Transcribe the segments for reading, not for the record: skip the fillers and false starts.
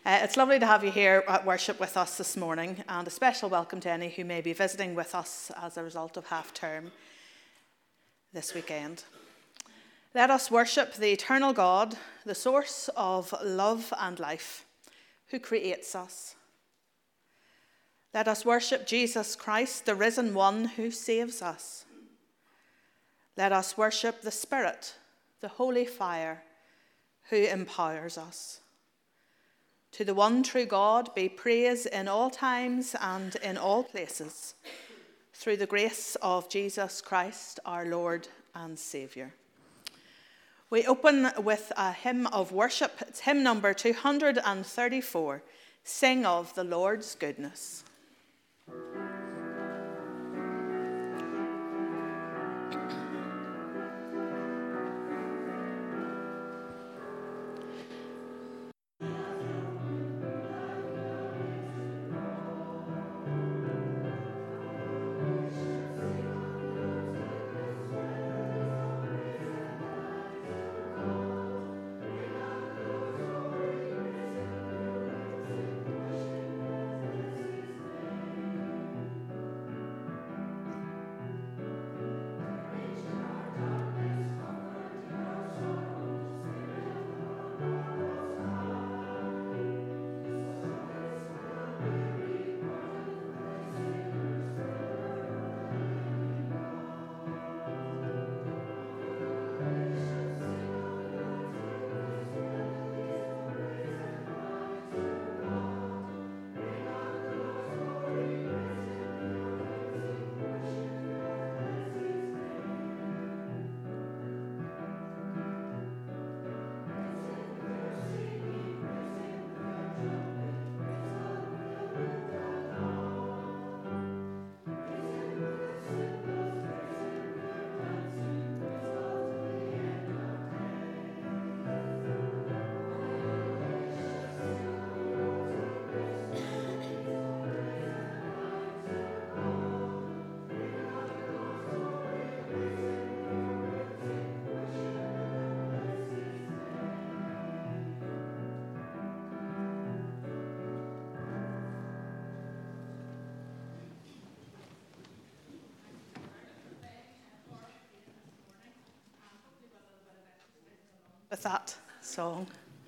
It's lovely to have you here at worship with us this morning, and a special welcome to any who may be visiting with us as a result of half-term this weekend. Let us worship the eternal God, the source of love and life, who creates us. Let us worship Jesus Christ, the risen one who saves us. Let us worship the Spirit, the holy fire, who empowers us. To the one true God be praise in all times and in all places, through the grace of Jesus Christ, our Lord and Saviour. We open with a hymn of worship. It's hymn number 234, Sing of the Lord's Goodness. With that song.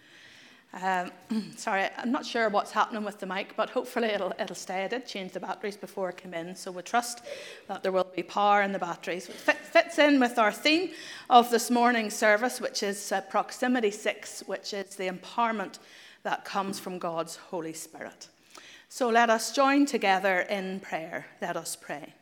Sorry, I'm not sure what's happening with the mic, but hopefully it'll stay. I did change the batteries before I came in, so we trust that there will be power in the batteries. It fits in with our theme of this morning's service, which is Proximity 6, which is the empowerment that comes from God's Holy Spirit. So let us join together in prayer. Let us pray.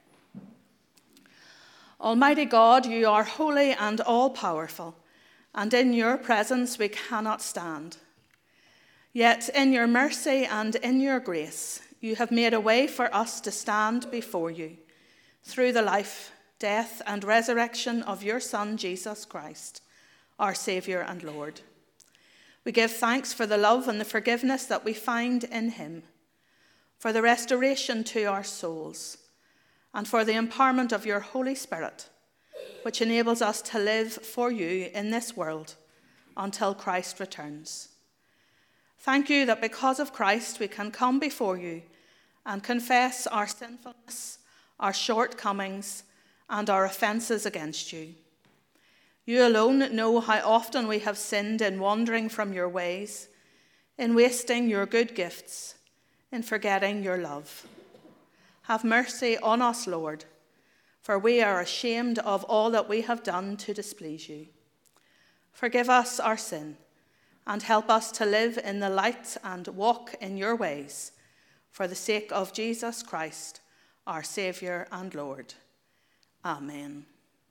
Almighty God, you are holy and all-powerful, and in your presence we cannot stand. Yet in your mercy and in your grace, you have made a way for us to stand before you through the life, death, and resurrection of your Son, Jesus Christ, our Saviour and Lord. We give thanks for the love and the forgiveness that we find in him, for the restoration to our souls, and for the empowerment of your Holy Spirit, which enables us to live for you in this world until Christ returns. Thank you that because of Christ we can come before you and confess our sinfulness, our shortcomings, and our offences against you. You alone know how often we have sinned in wandering from your ways, in wasting your good gifts, in forgetting your love. Have mercy on us, Lord, for we are ashamed of all that we have done to displease you. Forgive us our sin, and help us to live in the light and walk in your ways, for the sake of Jesus Christ, our Saviour and Lord. Amen.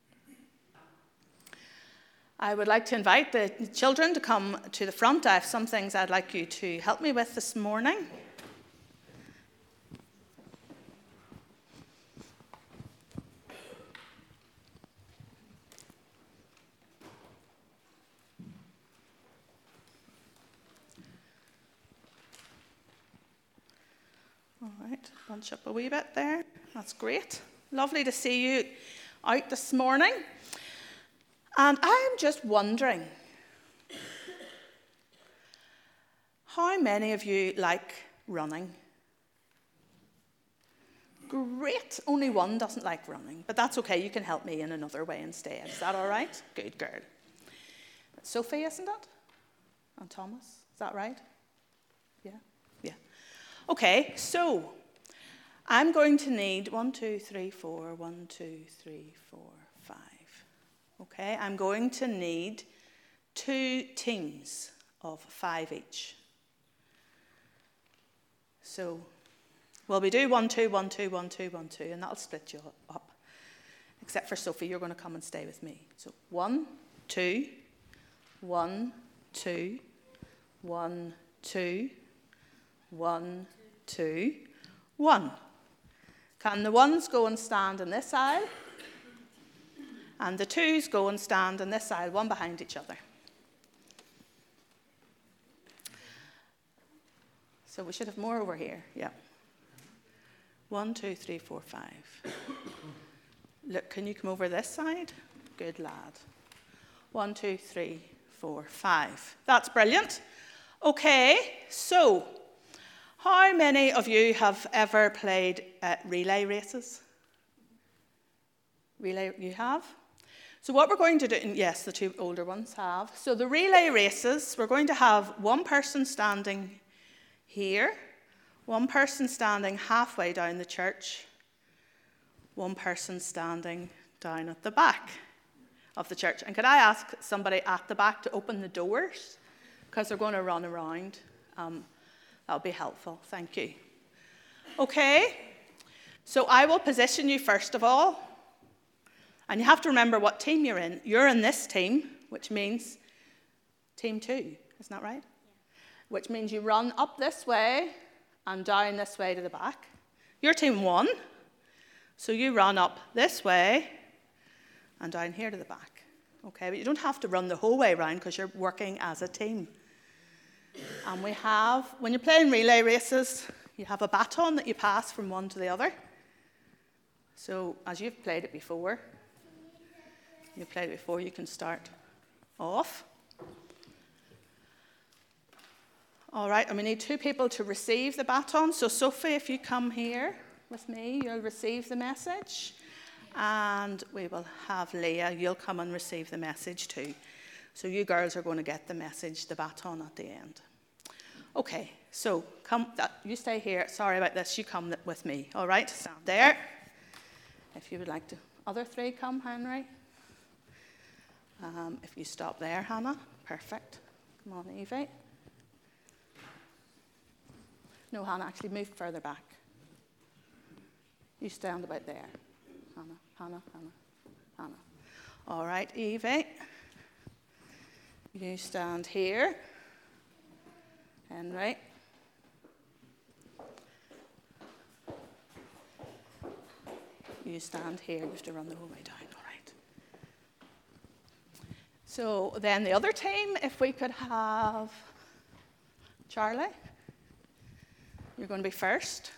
I would like to invite the children to come to the front. I have some things I'd like you to help me with this morning. All right, bunch up a wee bit there. That's great. Lovely to see you out this morning. And I'm just wondering, How many of you like running? Great. Only one doesn't like running, but that's okay. You can help me in another way instead. Is that all right? Good girl. Sophie, isn't it? And Thomas. Is that right? Yeah? Yeah. Okay, so I'm going to need 1, 2, 3, 4, 1, 2, 3, 4, 5. Okay, I'm going to need 2 teams of 5 each. So, well, we do 1, 2, 1, 2, 1, 2, 1, 2, and that'll split you up. Except for Sophie, you're going to come and stay with me. So 1, 2, 1, 2, 1, 2, 1, 2, 1. Can the 1s go and stand in this aisle? And the 2s go and stand in this aisle, one behind each other. So we should have more over here, yeah. 1, 2, 3, 4, 5. Look, can you come over this side? Good lad. 1, 2, 3, 4, 5. That's brilliant. Okay, so how many of you have ever played relay races? Relay, you have? So what we're going to do, yes, the 2 older ones have. So the relay races, we're going to have one person standing here, one person standing halfway down the church, one person standing down at the back of the church. And could I ask somebody at the back to open the doors? Because they're going to run around. That'll be helpful. Thank you. Okay, so I will position you first of all. And you have to remember what team you're in. You're in this team, which means team 2. Isn't that right? Yeah. Which means you run up this way and down this way to the back. You're team 1. So you run up this way and down here to the back. Okay, but you don't have to run the whole way around because you're working as a team. And we have, when you're playing relay races, you have a baton that you pass from one to the other. So as you've played it before, you can start off. All right, and we need 2 people to receive the baton. So Sophie, if you come here with me, you'll receive the message. And we will have Leah, you'll come and receive the message too. So you girls are going to get the message, the baton at the end. Okay, so come, you stay here. Sorry about this, you come with me. All right, stand there. If you would like to. Other 3 come, Henry. If you stop there, Hannah. Perfect. Come on, Evie. No, Hannah, actually move further back. You stand about there. Hannah. All right, Evie. You stand here. Henry. You stand here. You have to run the whole way down. All right. So then the other team, if we could have Charlie. You're going to be first.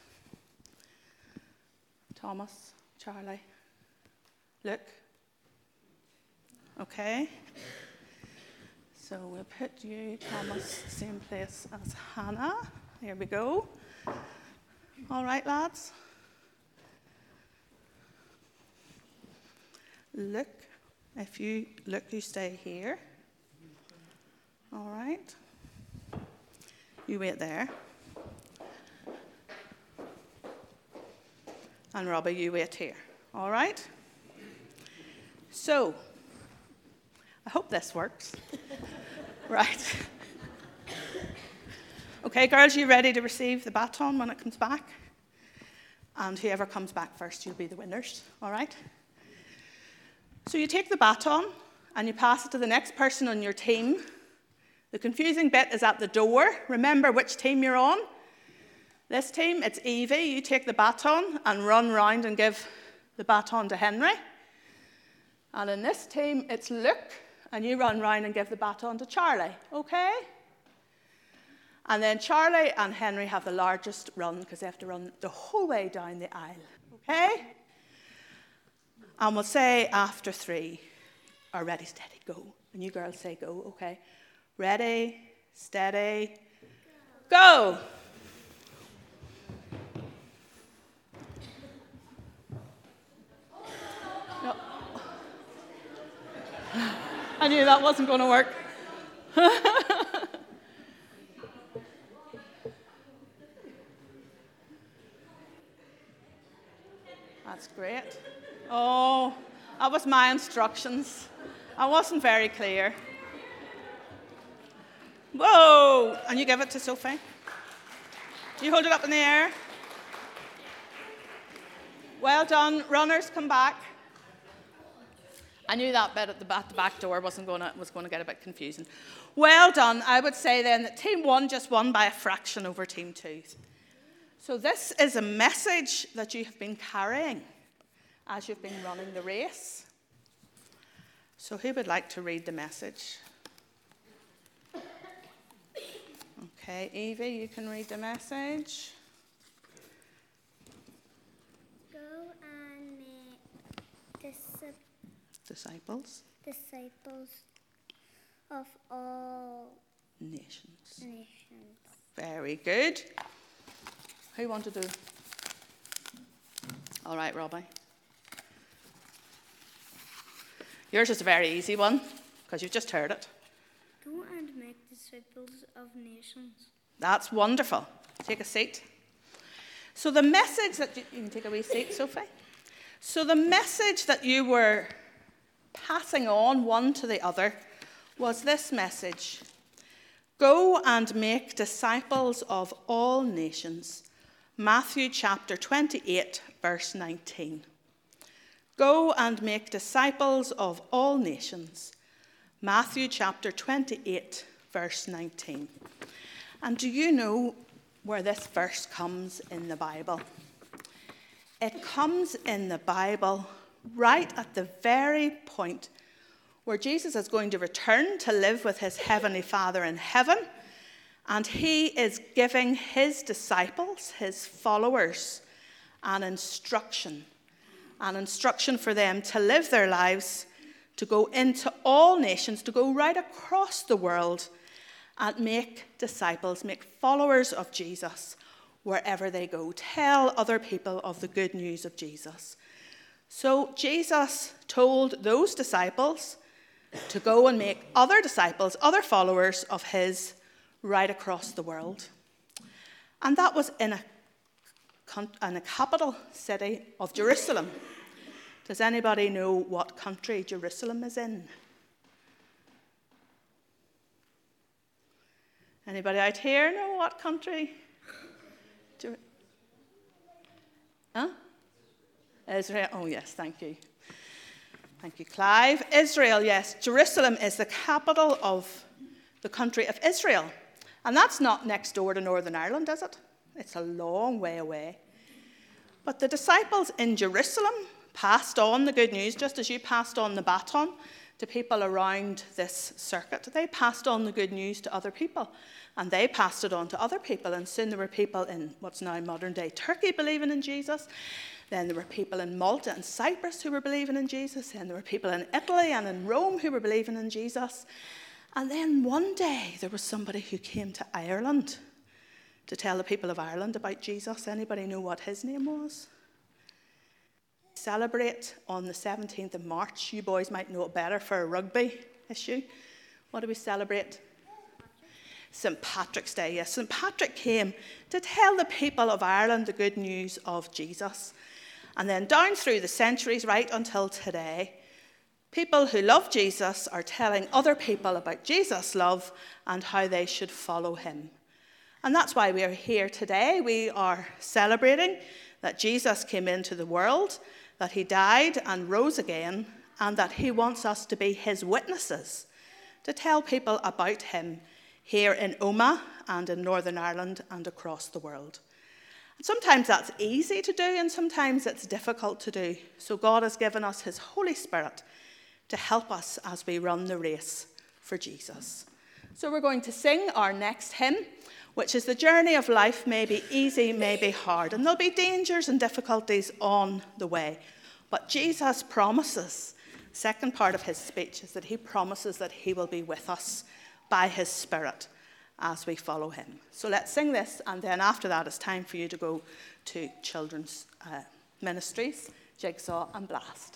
Thomas, Charlie. Look. Okay. So we'll put you, Thomas, same place as Hannah. Here we go. All right, lads. Look. If you look, you stay here. All right. You wait there. And Robbie, you wait here. All right? So, I hope this works. Right. Okay, girls, you ready to receive the baton when it comes back? And whoever comes back first, you'll be the winners. All right? So you take the baton and you pass it to the next person on your team. The confusing bit is at the door. Remember which team you're on. This team, it's Evie. You take the baton and run round and give the baton to Henry. And in this team, it's Luke, and you run round and give the baton to Charlie, okay? And then Charlie and Henry have the largest run because they have to run the whole way down the aisle, okay? And we'll say after 3, or ready, steady, go. And you girls say go, okay? Ready, steady, Go. No. I knew that wasn't going to work. That's great. Oh, that was my instructions. I wasn't very clear. Whoa! And you give it to Sophie. You hold it up in the air. Well done. Runners, come back. I knew that bit at the back door was going to get a bit confusing. Well done. I would say then that Team 1 just won by a fraction over Team 2. So this is a message that you have been carrying as you've been running the race. So who would like to read the message? Okay, Evie, you can read the message. Go and make disciples of all nations. nations. Very good. Who want to do? All right, Robbie. Yours is a very easy one because you've just heard it. Go and make disciples of nations. That's wonderful. Take a seat. So the message that you can take a wee seat, Sophie. So the message that you were passing on one to the other was this message. Go and make disciples of all nations. Matthew chapter 28, verse 19. Go and make disciples of all nations. Matthew chapter 28, verse 19. And do you know where this verse comes in the Bible? It comes in the Bible right at the very point where Jesus is going to return to live with his heavenly Father in heaven, and he is giving his disciples, his followers, an instruction for them to live their lives, to go into all nations, to go right across the world and make disciples, make followers of Jesus wherever they go. Tell other people of the good news of Jesus. So Jesus told those disciples to go and make other disciples, other followers of his right across the world. And that was in a capital city of Jerusalem. Does anybody know what country Jerusalem is in? Anybody out here know what country? Israel. Oh, yes, thank you. Thank you, Clive. Israel, yes. Jerusalem is the capital of the country of Israel. And that's not next door to Northern Ireland, is it? It's a long way away. But the disciples in Jerusalem passed on the good news, just as you passed on the baton to people around this circuit. They passed on the good news to other people, and they passed it on to other people. And soon there were people in what's now modern-day Turkey believing in Jesus. Then there were people in Malta and Cyprus who were believing in Jesus. Then there were people in Italy and in Rome who were believing in Jesus. And then one day there was somebody who came to Ireland to tell the people of Ireland about Jesus. Anybody know what his name was? Celebrate on the 17th of March. You boys might know it better for a rugby issue. What do we celebrate? St. Patrick's Day. Yes, St. Patrick came to tell the people of Ireland the good news of Jesus. And then down through the centuries, right until today, people who love Jesus are telling other people about Jesus' love and how they should follow him. And that's why we are here today. We are celebrating that Jesus came into the world, that he died and rose again, and that he wants us to be his witnesses, to tell people about him here in Omagh and in Northern Ireland and across the world. And sometimes that's easy to do and sometimes it's difficult to do. So God has given us his Holy Spirit to help us as we run the race for Jesus. So we're going to sing our next hymn, which is the journey of life may be easy, may be hard. And there'll be dangers and difficulties on the way. But Jesus promises, second part of his speech is that he promises that he will be with us by his Spirit. as we follow him. So let's sing this, and then after that it's time for you to go to children's ministries, Jigsaw and Blast.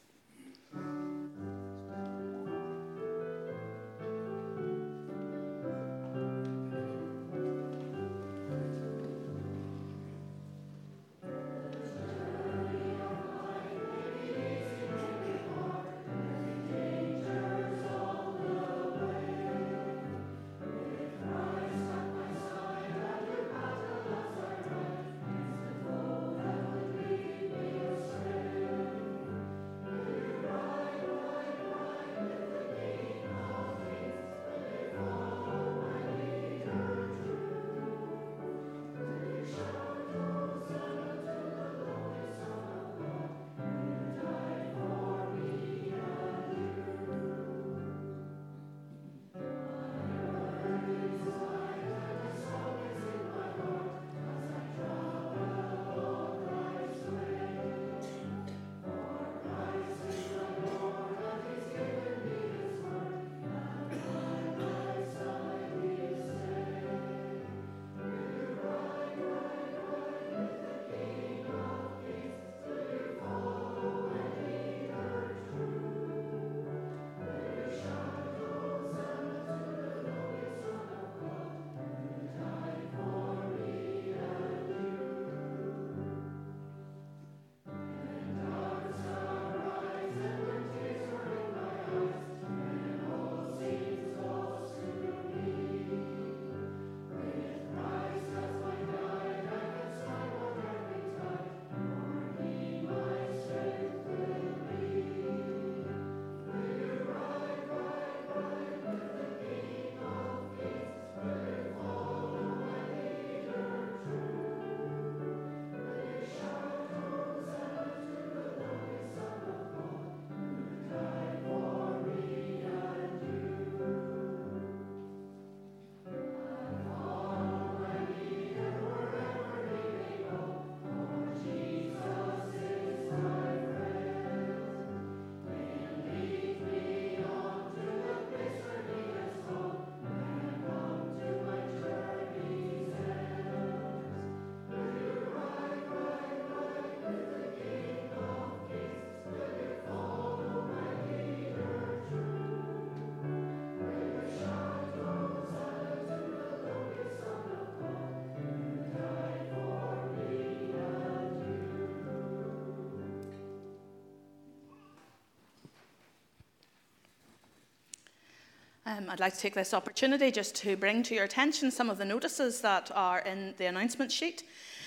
I'd like to take this opportunity just to bring to your attention some of the notices that are in the announcement sheet.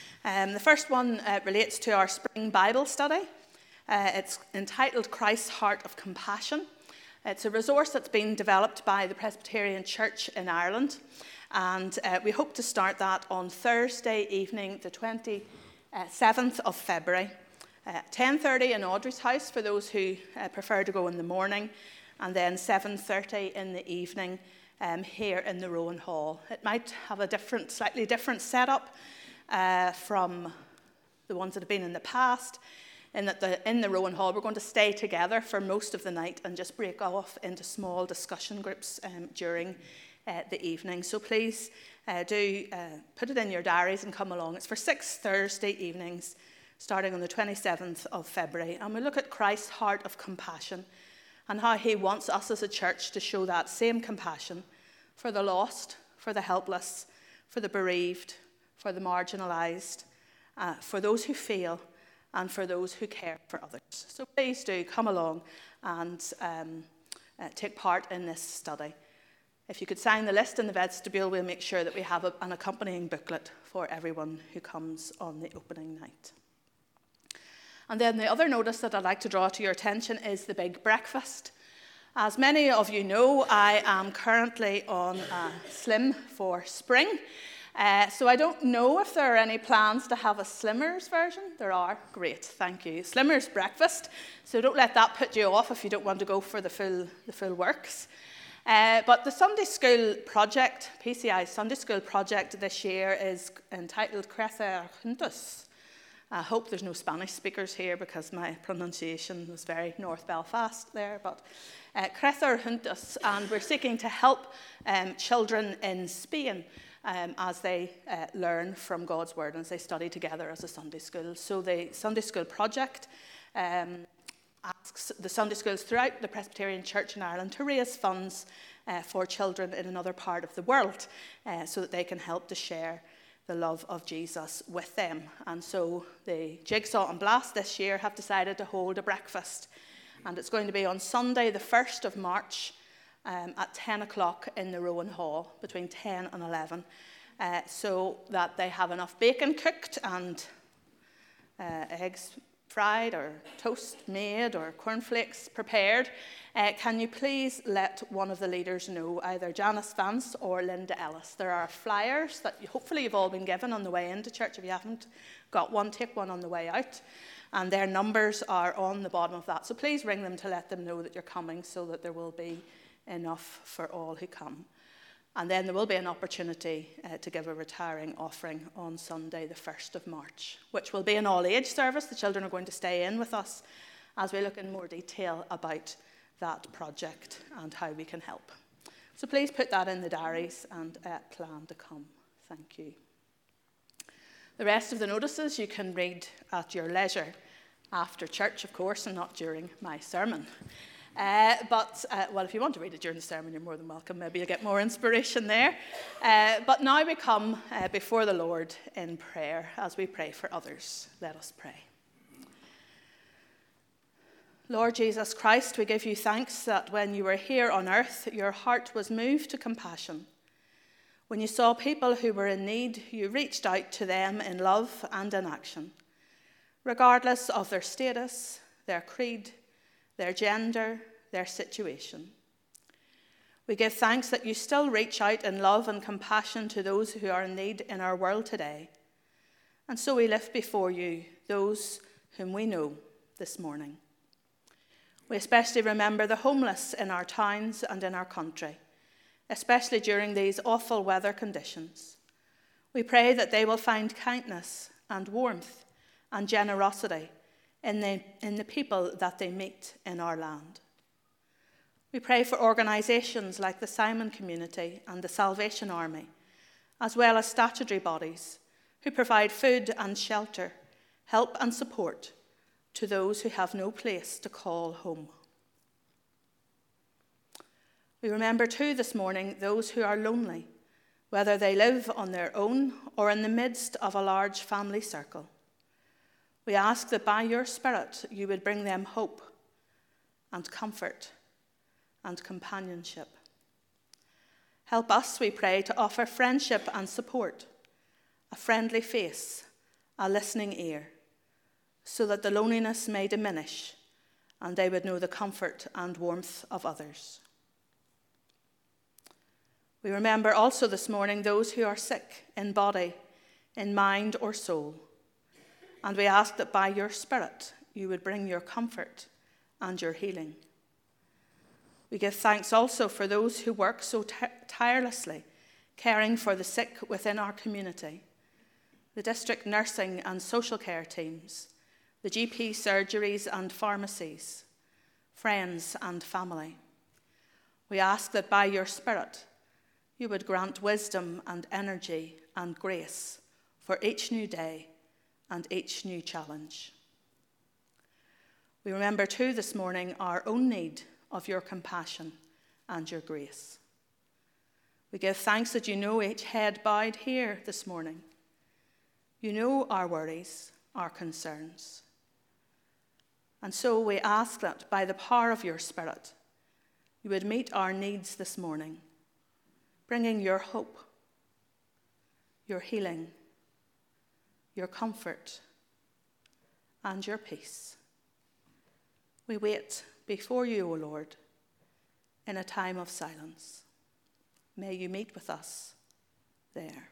The first one relates to our spring Bible study. It's entitled Christ's Heart of Compassion. It's a resource that's been developed by the Presbyterian Church in Ireland, and we hope to start that on Thursday evening, the 27th of February, 10:30 in Audrey's house for those who prefer to go in the morning, and then 7:30 in the evening here in the Rowan Hall. It might have a slightly different setup from the ones that have been in the past, in that in the Rowan Hall we're going to stay together for most of the night and just break off into small discussion groups during the evening. So please do put it in your diaries and come along. It's for 6 Thursday evenings starting on the 27th of February, and we look at Christ's heart of compassion and how he wants us as a church to show that same compassion for the lost, for the helpless, for the bereaved, for the marginalised, for those who fail, and for those who care for others. So please do come along and take part in this study. If you could sign the list in the vestibule, we'll make sure that we have an accompanying booklet for everyone who comes on the opening night. And then the other notice that I'd like to draw to your attention is the big breakfast. As many of you know, I am currently on Slim for spring. So I don't know if there are any plans to have a Slimmers version. There are. Great, thank you. Slimmers breakfast. So don't let that put you off if you don't want to go for the full works. But the Sunday School project, PCI Sunday School project this year is entitled Crecer Juntos. I hope there's no Spanish speakers here because my pronunciation was very North Belfast there. But Crecer Juntos, and we're seeking to help children in Spain as they learn from God's Word and as they study together as a Sunday school. So the Sunday School Project asks the Sunday schools throughout the Presbyterian Church in Ireland to raise funds for children in another part of the world so that they can help to share the love of Jesus with them. And so the Jigsaw and Blast this year have decided to hold a breakfast. And it's going to be on Sunday, the 1st of March, at 10 o'clock in the Rowan Hall, between 10 and 11, so that they have enough bacon cooked and eggs fried or toast made or cornflakes prepared. Can you please let one of the leaders know, either Janice Vance or Linda Ellis? There are flyers that hopefully you've all been given on the way into church. If you haven't got one, take one on the way out. And their numbers are on the bottom of that. So please ring them to let them know that you're coming so that there will be enough for all who come. And then there will be an opportunity to give a retiring offering on Sunday, the 1st of March, which will be an all-age service. The children are going to stay in with us as we look in more detail about that project and how we can help. So please put that in the diaries and plan to come. Thank you. The rest of the notices you can read at your leisure after church, of course, and not during my sermon. Well, if you want to read it during the sermon, you're more than welcome. Maybe you'll get more inspiration there. But now we come before the Lord in prayer as we pray for others. Let us pray. Lord Jesus Christ, we give you thanks that when you were here on earth, your heart was moved to compassion. When you saw people who were in need, you reached out to them in love and in action, regardless of their status, their creed, their gender, their situation. We give thanks that you still reach out in love and compassion to those who are in need in our world today. And so we lift before you those whom we know this morning. We especially remember the homeless in our towns and in our country, especially during these awful weather conditions. We pray that they will find kindness and warmth and generosity in the people that they meet in our land. We pray for organisations like the Simon Community and the Salvation Army, as well as statutory bodies who provide food and shelter, help and support to those who have no place to call home. We remember too this morning those who are lonely, whether they live on their own or in the midst of a large family circle. We ask that by your Spirit you would bring them hope and comfort and companionship. Help us, we pray, to offer friendship and support, a friendly face, a listening ear, so that the loneliness may diminish and they would know the comfort and warmth of others. We remember also this morning those who are sick in body, in mind or soul. And we ask that by your Spirit, you would bring your comfort and your healing. We give thanks also for those who work so tirelessly, caring for the sick within our community, the district nursing and social care teams, the GP surgeries and pharmacies, friends and family. We ask that by your Spirit, you would grant wisdom and energy and grace for each new day and each new challenge. We remember too this morning our own need of your compassion and your grace. We give thanks that you know each head bowed here this morning. You know our worries, our concerns. And so we ask that by the power of your Spirit, you would meet our needs this morning, bringing your hope, your healing, your comfort, and your peace. We wait before you, O Lord, in a time of silence. May you meet with us there.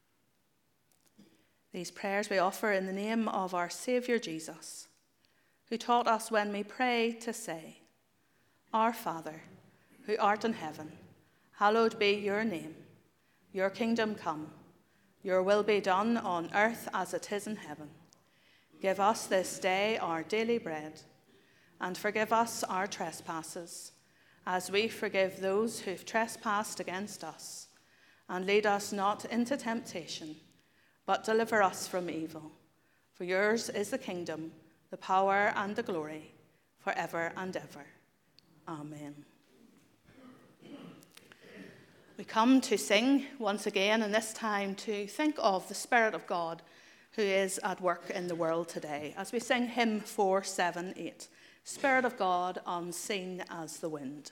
These prayers we offer in the name of our Saviour Jesus, who taught us when we pray to say, Our Father, who art in heaven, hallowed be your name. Your kingdom come, your will be done on earth as it is in heaven. Give us this day our daily bread, and forgive us our trespasses, as we forgive those who've trespassed against us. And lead us not into temptation, but deliver us from evil. For yours is the kingdom, the power, and the glory, forever and ever. Amen. We come to sing once again, and this time to think of the Spirit of God who is at work in the world today, as we sing hymn 478, Spirit of God, unseen as the wind.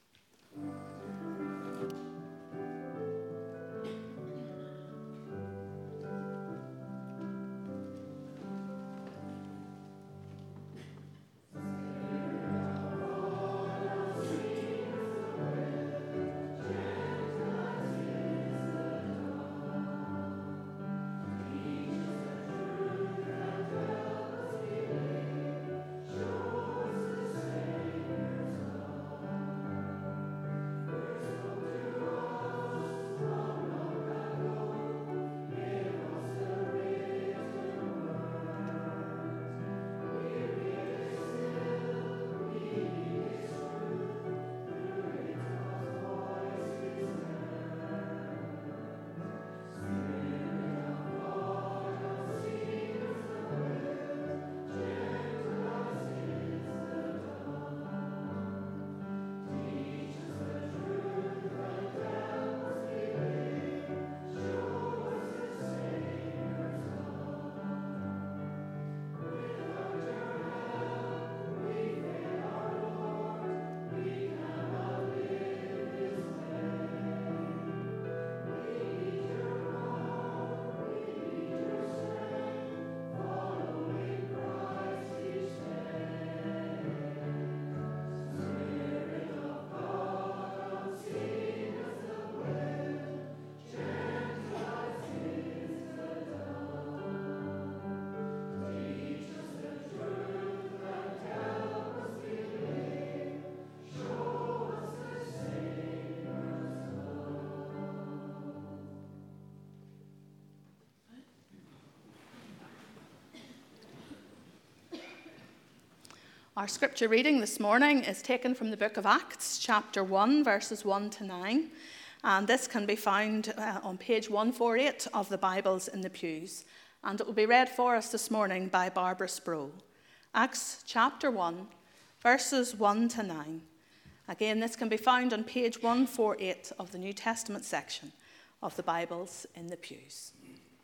Our scripture reading this morning is taken from the book of Acts, chapter 1, verses 1 to 9. And this can be found on page 148 of the Bibles in the pews. And it will be read for us this morning by Barbara Sproul. Acts chapter 1, verses 1 to 9. Again, this can be found on page 148 of the New Testament section of the Bibles in the pews.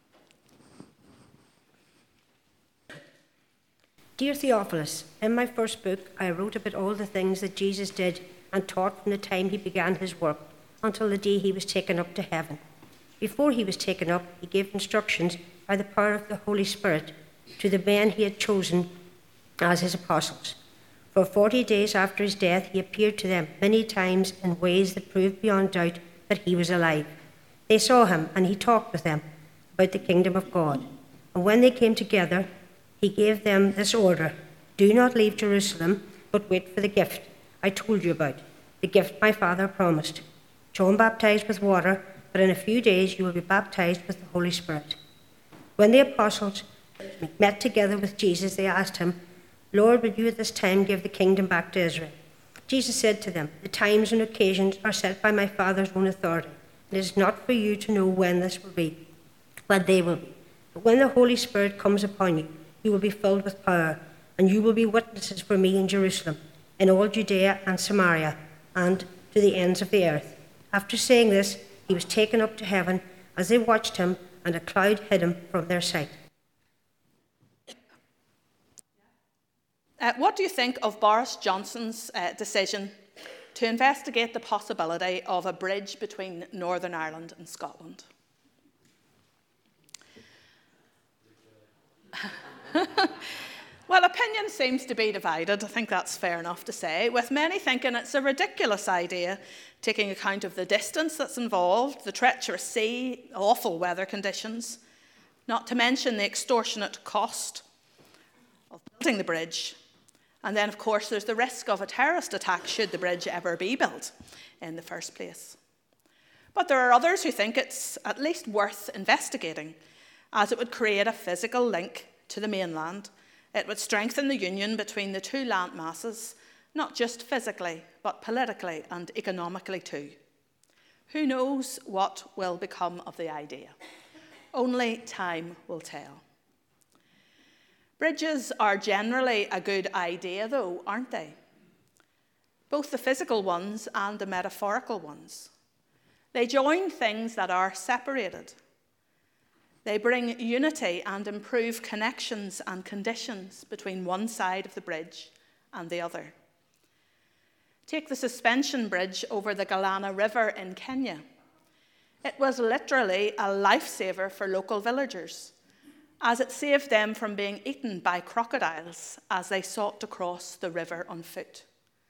Dear Theophilus, in my first book, I wrote about all the things that Jesus did and taught from the time he began his work until the day he was taken up to heaven. Before he was taken up, he gave instructions by the power of the Holy Spirit to the men he had chosen as his apostles. For 40 days after his death, he appeared to them many times in ways that proved beyond doubt that he was alive. They saw him, and he talked with them about the kingdom of God. And when they came together, he gave them this order: do not leave Jerusalem, but wait for the gift I told you about, the gift my Father promised. John baptized with water, but in a few days you will be baptized with the Holy Spirit. When the apostles met together with Jesus, they asked him, Lord, will you at this time give the kingdom back to Israel? Jesus said to them, the times and occasions are set by my Father's own authority. It is not for you to know when this will be, when they will be. But when the Holy Spirit comes upon you, you will be filled with power, and you will be witnesses for me in Jerusalem, in all Judea and Samaria, and to the ends of the earth. After saying this, he was taken up to heaven as they watched him, and a cloud hid him from their sight. What do you think of Boris Johnson's decision to investigate the possibility of a bridge between Northern Ireland and Scotland? Well, opinion seems to be divided. I think that's fair enough to say, with many thinking it's a ridiculous idea, taking account of the distance that's involved, the treacherous sea, awful weather conditions, not to mention the extortionate cost of building the bridge. And then, of course, there's the risk of a terrorist attack should the bridge ever be built in the first place. But there are others who think it's at least worth investigating, as it would create a physical link to the mainland. It would strengthen the union between the two land masses, not just physically, but politically and economically too. Who knows what will become of the idea? Only time will tell. Bridges are generally a good idea, though, aren't they? Both the physical ones and the metaphorical ones. They join things that are separated. They bring unity and improve connections and conditions between one side of the bridge and the other. Take the suspension bridge over the Galana River in Kenya. It was literally a lifesaver for local villagers, as it saved them from being eaten by crocodiles as they sought to cross the river on foot.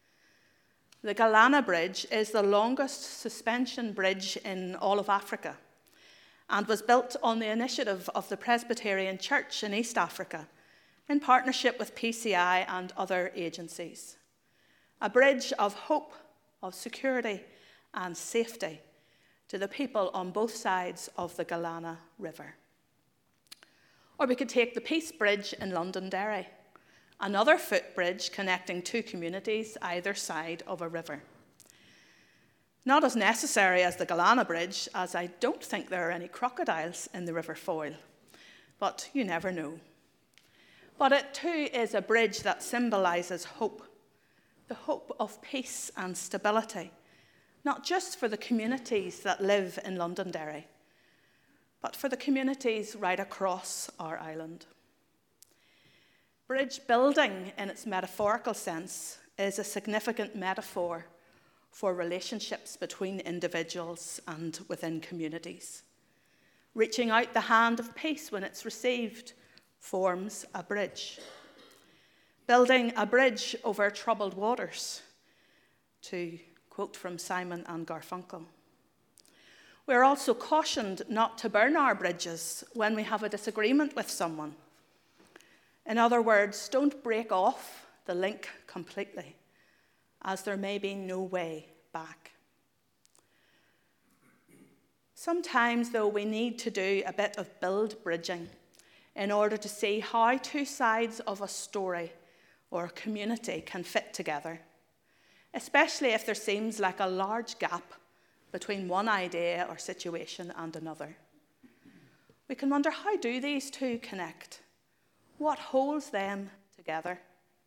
The Galana Bridge is the longest suspension bridge in all of Africa and was built on the initiative of the Presbyterian Church in East Africa in partnership with PCI and other agencies. A bridge of hope, of security and safety to the people on both sides of the Galana River. Or we could take the Peace Bridge in Londonderry, another footbridge connecting two communities either side of a river. Not as necessary as the Galana Bridge, as I don't think there are any crocodiles in the River Foyle, but you never know. But it too is a bridge that symbolises hope, the hope of peace and stability, not just for the communities that live in Londonderry, but for the communities right across our island. Bridge building, in its metaphorical sense, is a significant metaphor for relationships between individuals and within communities. Reaching out the hand of peace when it's received forms a bridge. Building a bridge over troubled waters, to quote from Simon and Garfunkel. We are also cautioned not to burn our bridges when we have a disagreement with someone. In other words, don't break off the link completely, as there may be no way back. Sometimes, though, we need to do a bit of build bridging in order to see how two sides of a story or a community can fit together, especially if there seems like a large gap between one idea or situation and another. We can wonder, how do these two connect? What holds them together?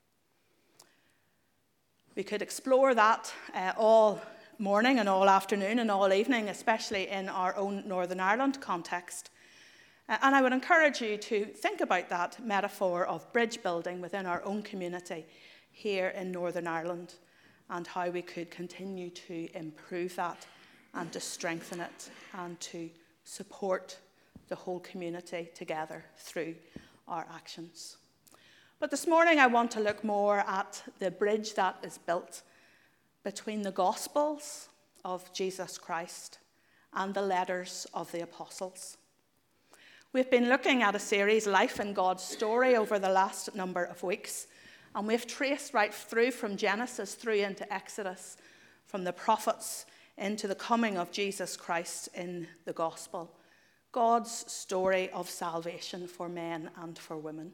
We could explore that all morning and all afternoon and all evening, especially in our own Northern Ireland context. And I would encourage you to think about that metaphor of bridge building within our own community here in Northern Ireland and how we could continue to improve that and to strengthen it and to support the whole community together through our actions. But this morning I want to look more at the bridge that is built between the Gospels of Jesus Christ and the letters of the apostles. We've been looking at a series, Life in God's Story, over the last number of weeks, and we've traced right through from Genesis through into Exodus, from the prophets into the coming of Jesus Christ in the gospel, God's story of salvation for men and for women.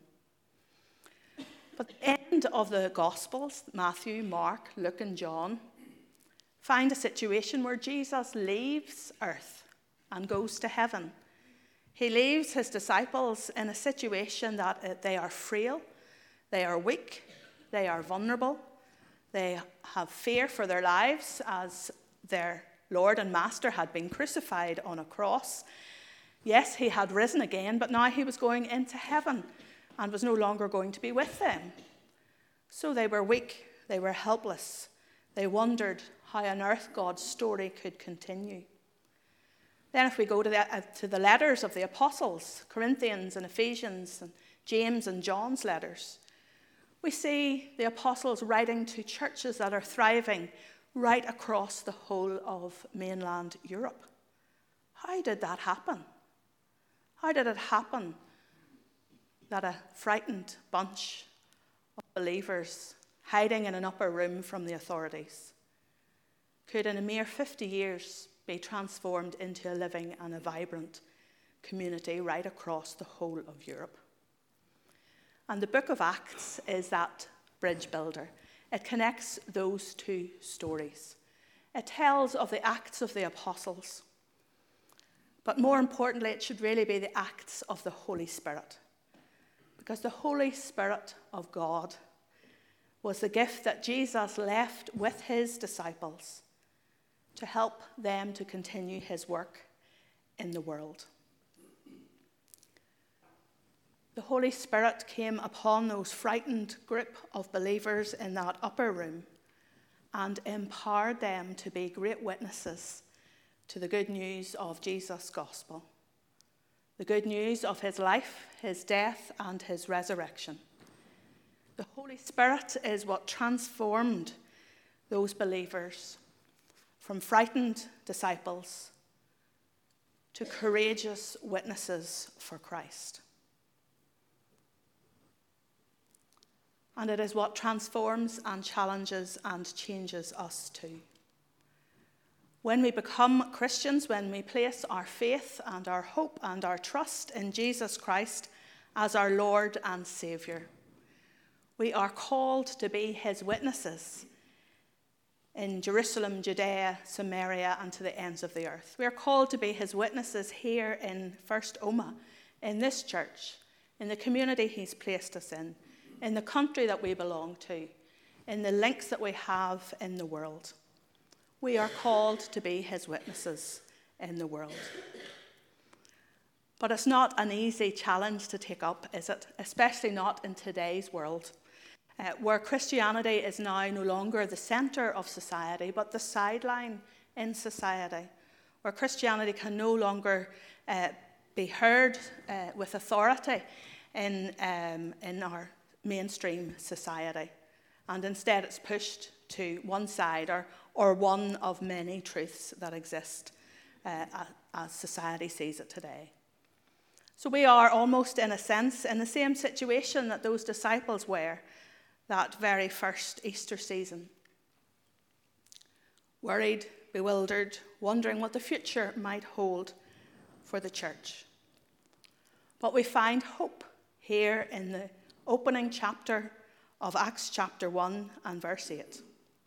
But the end of the Gospels, Matthew, Mark, Luke and John, find a situation where Jesus leaves earth and goes to heaven. He leaves his disciples in a situation that they are frail, they are weak, they are vulnerable, they have fear for their lives as their Lord and Master had been crucified on a cross. Yes, he had risen again, but now he was going into heaven and was no longer going to be with them. So they were weak, they were helpless. They wondered how on earth God's story could continue. Then if we go to the letters of the apostles, Corinthians and Ephesians and James and John's letters, we see the apostles writing to churches that are thriving right across the whole of mainland Europe. How did that happen? How did it happen that a frightened bunch of believers hiding in an upper room from the authorities, could in a mere 50 years be transformed into a living and a vibrant community right across the whole of Europe. And the book of Acts is that bridge builder. It connects those two stories. It tells of the acts of the apostles, but more importantly, it should really be the acts of the Holy Spirit, because the Holy Spirit of God was the gift that Jesus left with his disciples to help them to continue his work in the world. The Holy Spirit came upon those frightened group of believers in that upper room and empowered them to be great witnesses to the good news of Jesus' gospel, the good news of his life, his death, and his resurrection. The Holy Spirit is what transformed those believers from frightened disciples to courageous witnesses for Christ. And it is what transforms and challenges and changes us too. When we become Christians, when we place our faith and our hope and our trust in Jesus Christ as our Lord and Saviour, we are called to be his witnesses in Jerusalem, Judea, Samaria, and to the ends of the earth. We are called to be his witnesses here in First Omagh, in this church, in the community he's placed us in the country that we belong to, in the links that we have in the world. We are called to be his witnesses in the world. But it's not an easy challenge to take up, is it? Especially not in today's world, where Christianity is now no longer the centre of society, but the sideline in society, where Christianity can no longer be heard with authority in our mainstream society, and instead it's pushed to one side or one of many truths that exist as society sees it today. So we are almost, in a sense, in the same situation that those disciples were that very first Easter season. Worried, bewildered, wondering what the future might hold for the church. But we find hope here in the opening chapter of Acts chapter 1 and verse 8.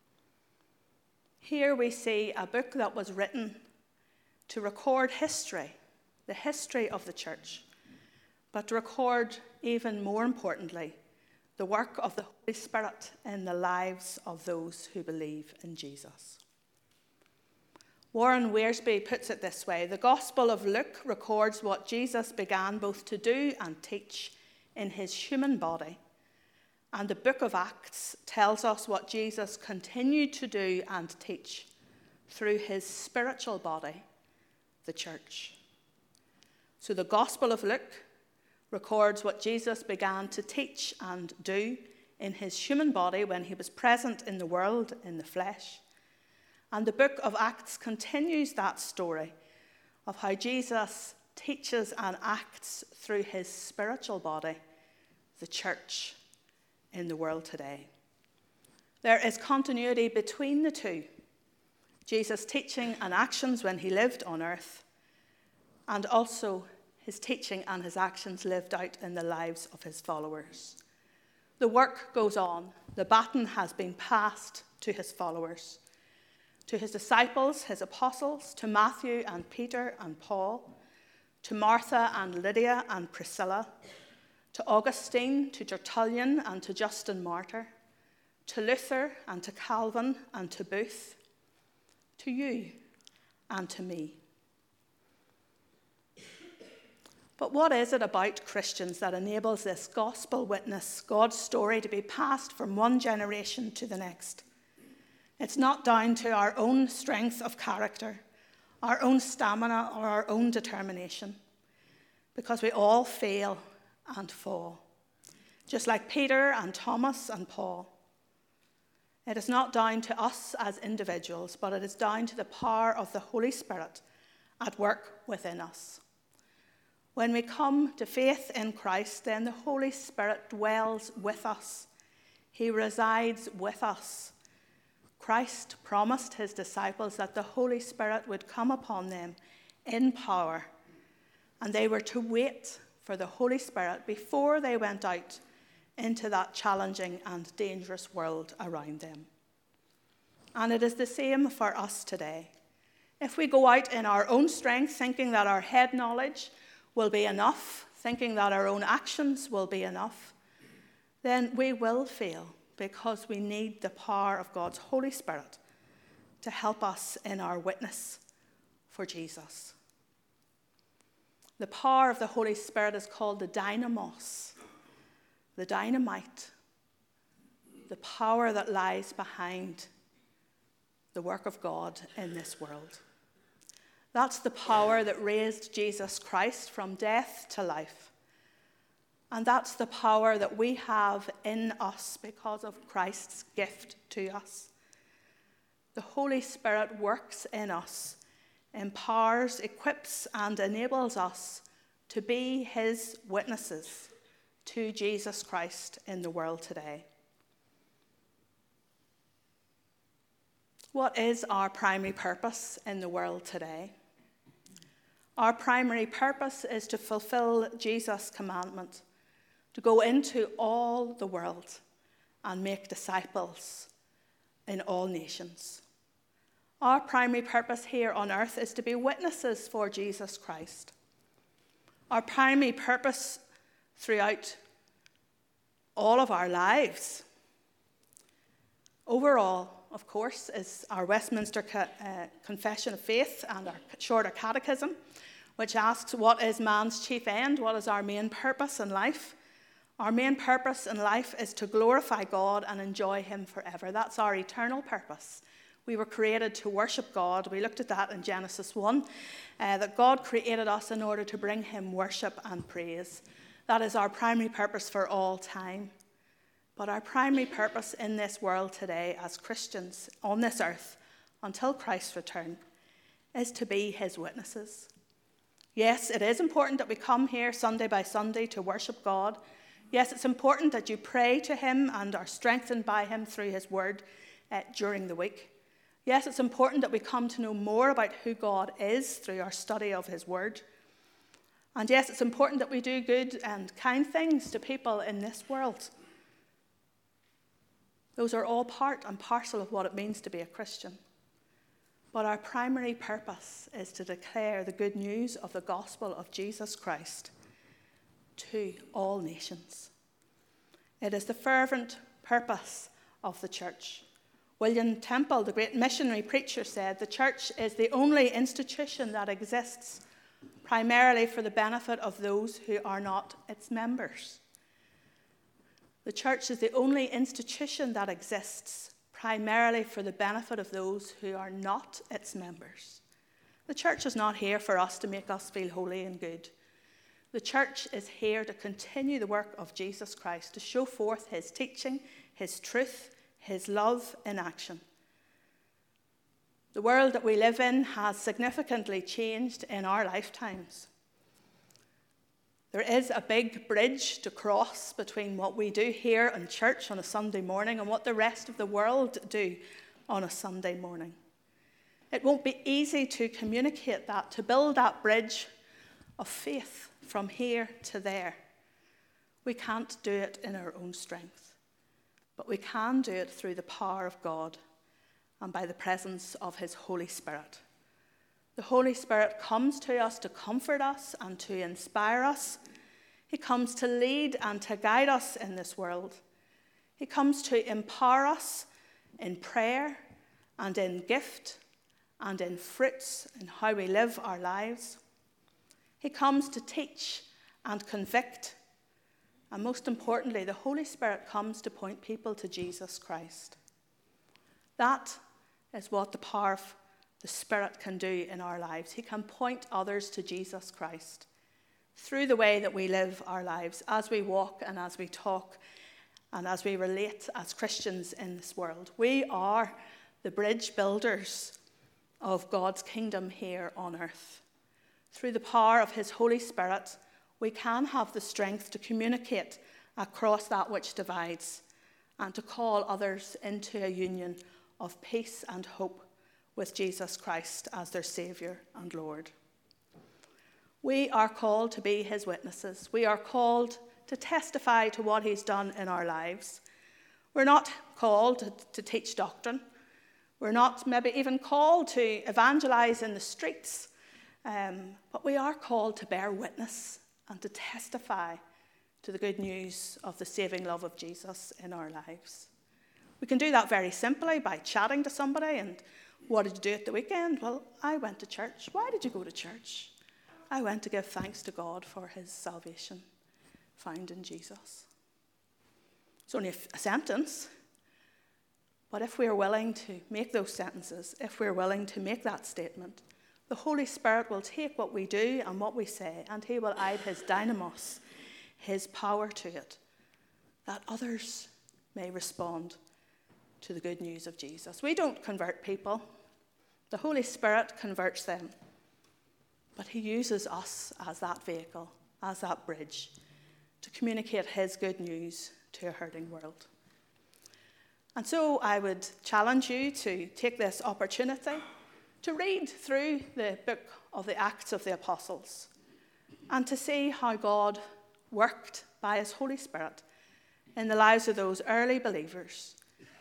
Here we see a book that was written to record history, the history of the church, but to record, even more importantly, the work of the Holy Spirit in the lives of those who believe in Jesus. Warren Wiersbe puts it this way: the Gospel of Luke records what Jesus began both to do and teach in his human body, and the book of Acts tells us what Jesus continued to do and teach through his spiritual body, the church. So the Gospel of Luke records what Jesus began to teach and do in his human body when he was present in the world in the flesh. And the book of Acts continues that story of how Jesus teaches and acts through his spiritual body, the church, in the world today. There is continuity between the two, Jesus' teaching and actions when he lived on earth, and also his teaching and his actions lived out in the lives of his followers. The work goes on. The baton has been passed to his followers, to his disciples, his apostles, to Matthew and Peter and Paul, to Martha and Lydia and Priscilla, to Augustine, to Tertullian and to Justin Martyr, to Luther and to Calvin and to Booth, to you and to me. But what is it about Christians that enables this gospel witness, God's story, to be passed from one generation to the next? It's not down to our own strength of character, our own stamina, or our own determination, because we all fail and fall, just like Peter and Thomas and Paul. It is not down to us as individuals, but it is down to the power of the Holy Spirit at work within us. When we come to faith in Christ, then the Holy Spirit dwells with us He resides with us. Christ promised his disciples that the Holy Spirit would come upon them in power, and they were to wait for the Holy Spirit before they went out into that challenging and dangerous world around them. And it is the same for us today. If we go out in our own strength, thinking that our head knowledge will be enough, thinking that our own actions will be enough, then we will fail, because we need the power of God's Holy Spirit to help us in our witness for Jesus. The power of the Holy Spirit is called the dynamos, the dynamite, the power that lies behind the work of God in this world. That's the power that raised Jesus Christ from death to life. And that's the power that we have in us because of Christ's gift to us. The Holy Spirit works in us, empowers, equips, and enables us to be his witnesses to Jesus Christ in the world today. What is our primary purpose in the world today? Our primary purpose is to fulfill Jesus' commandment, to go into all the world and make disciples in all nations. Our primary purpose here on earth is to be witnesses for Jesus Christ. Our primary purpose throughout all of our lives, overall, of course, is our Westminster Confession of Faith and our Shorter Catechism, which asks, what is man's chief end? What is our main purpose in life? Our main purpose in life is to glorify God and enjoy him forever. That's our eternal purpose. We were created to worship God. We looked at that in Genesis 1, that God created us in order to bring him worship and praise. That is our primary purpose for all time. But our primary purpose in this world today as Christians on this earth until Christ's return is to be his witnesses. Yes, it is important that we come here Sunday by Sunday to worship God. Yes, it's important that you pray to him and are strengthened by him through his word during the week. Yes, it's important that we come to know more about who God is through our study of his word. And yes, it's important that we do good and kind things to people in this world. Those are all part and parcel of what it means to be a Christian. But our primary purpose is to declare the good news of the gospel of Jesus Christ to all nations. It is the fervent purpose of the church. William Temple, the great missionary preacher, said, the church is the only institution that exists primarily for the benefit of those who are not its members. The church is the only institution that exists primarily for the benefit of those who are not its members. The church is not here for us to make us feel holy and good. The church is here to continue the work of Jesus Christ, to show forth his teaching, his truth, his love in action. The world that we live in has significantly changed in our lifetimes. There is a big bridge to cross between what we do here in church on a Sunday morning and what the rest of the world do on a Sunday morning. It won't be easy to communicate that, to build that bridge of faith from here to there. We can't do it in our own strength, but we can do it through the power of God and by the presence of his Holy Spirit. The Holy Spirit comes to us to comfort us and to inspire us. He comes to lead and to guide us in this world. He comes to empower us in prayer and in gift and in fruits in how we live our lives. He comes to teach and convict. And most importantly, the Holy Spirit comes to point people to Jesus Christ. That is what the power of the Spirit can do in our lives. He can point others to Jesus Christ through the way that we live our lives, as we walk and as we talk and as we relate as Christians in this world. We are the bridge builders of God's kingdom here on earth. Through the power of his Holy Spirit, we can have the strength to communicate across that which divides and to call others into a union of peace and hope with Jesus Christ as their Saviour and Lord. We are called to be his witnesses. We are called to testify to what he's done in our lives. We're not called to teach doctrine. We're not maybe even called to evangelize in the streets, but we are called to bear witness and to testify to the good news of the saving love of Jesus in our lives. We can do that very simply by chatting to somebody and, what did you do at the weekend? Well, I went to church. Why did you go to church? I went to give thanks to God for his salvation found in Jesus. It's only a sentence, but if we are willing to make those sentences, if we're willing to make that statement, the Holy Spirit will take what we do and what we say, and he will add his dynamos, his power to it, that others may respond to the good news of Jesus. We don't convert people. The Holy Spirit converts them. But he uses us as that vehicle, as that bridge, to communicate his good news to a hurting world. And so I would challenge you to take this opportunity to read through the book of the Acts of the Apostles and to see how God worked by his Holy Spirit in the lives of those early believers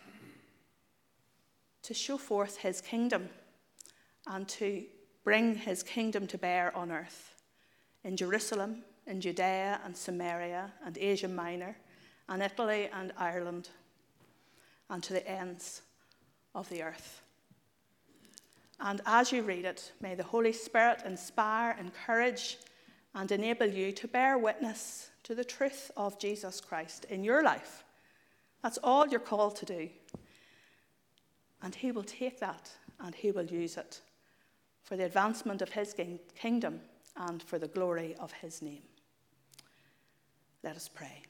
to show forth his kingdom and to bring his kingdom to bear on earth in Jerusalem, in Judea and Samaria and Asia Minor and Italy and Ireland and to the ends of the earth. And as you read it, may the Holy Spirit inspire, encourage, and enable you to bear witness to the truth of Jesus Christ in your life. That's all you're called to do. And he will take that and he will use it for the advancement of his kingdom and for the glory of his name. Let us pray.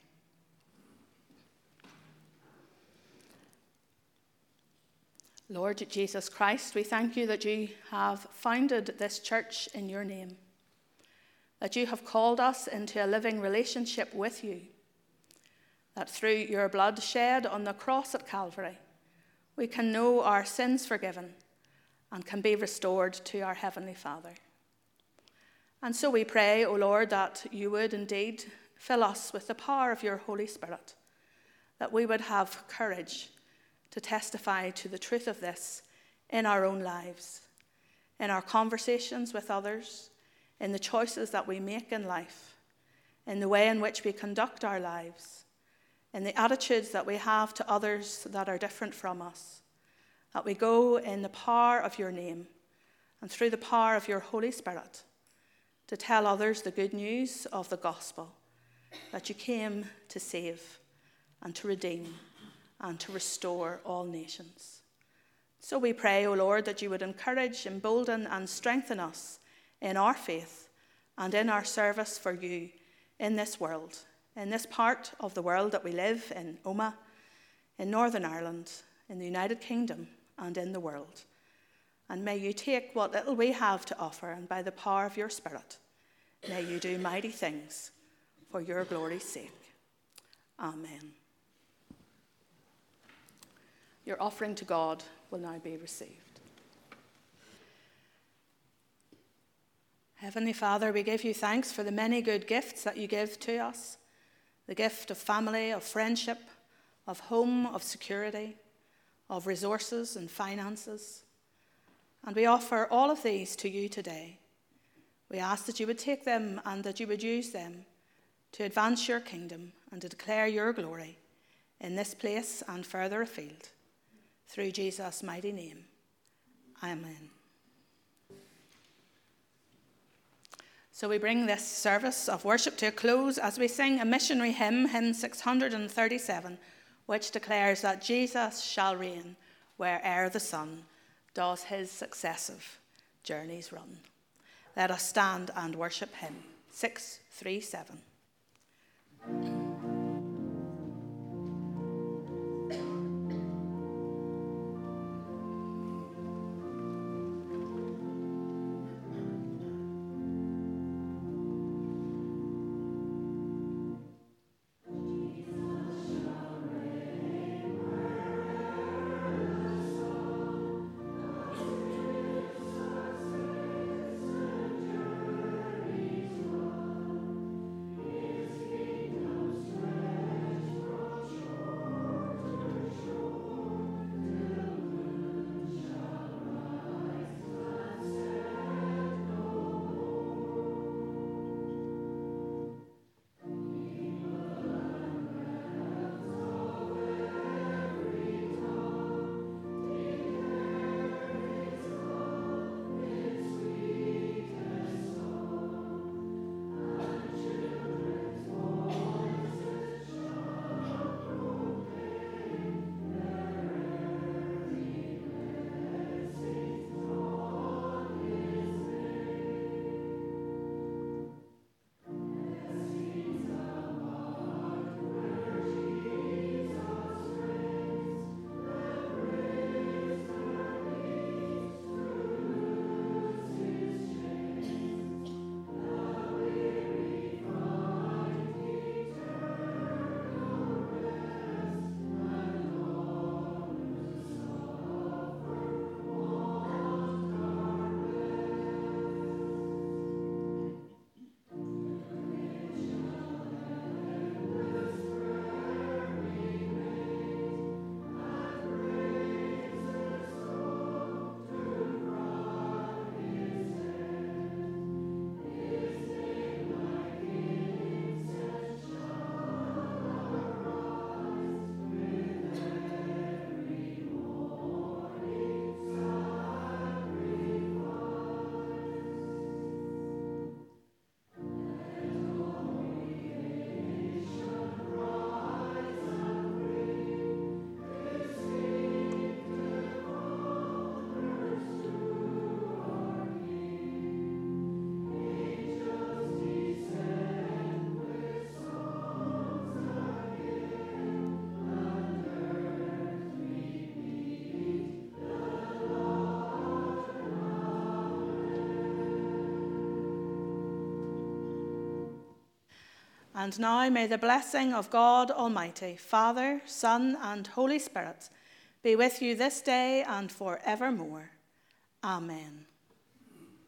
Lord Jesus Christ, we thank you that you have founded this church in your name, that you have called us into a living relationship with you, that through your blood shed on the cross at Calvary, we can know our sins forgiven and can be restored to our Heavenly Father. And so we pray, O Lord, that you would indeed fill us with the power of your Holy Spirit, that we would have courage to testify to the truth of this in our own lives, in our conversations with others, in the choices that we make in life, in the way in which we conduct our lives, in the attitudes that we have to others that are different from us, that we go in the power of your name and through the power of your Holy Spirit to tell others the good news of the gospel, that you came to save and to redeem and to restore all nations. So we pray, O Lord, that you would encourage, embolden, and strengthen us in our faith and in our service for you in this world, in this part of the world that we live in, Omagh, in Northern Ireland, in the United Kingdom, and in the world. And may you take what little we have to offer, and by the power of your Spirit, may you do mighty things for your glory's sake. Amen. Your offering to God will now be received. Heavenly Father, we give you thanks for the many good gifts that you give to us, the gift of family, of friendship, of home, of security, of resources and finances. And we offer all of these to you today. We ask that you would take them and that you would use them to advance your kingdom and to declare your glory in this place and further afield. Through Jesus' mighty name. Amen. So we bring this service of worship to a close as we sing a missionary hymn, hymn 637, which declares that Jesus shall reign where'er the sun does his successive journeys run. Let us stand and worship him. 637. And now may the blessing of God Almighty, Father, Son, and Holy Spirit be with you this day and forevermore. Amen.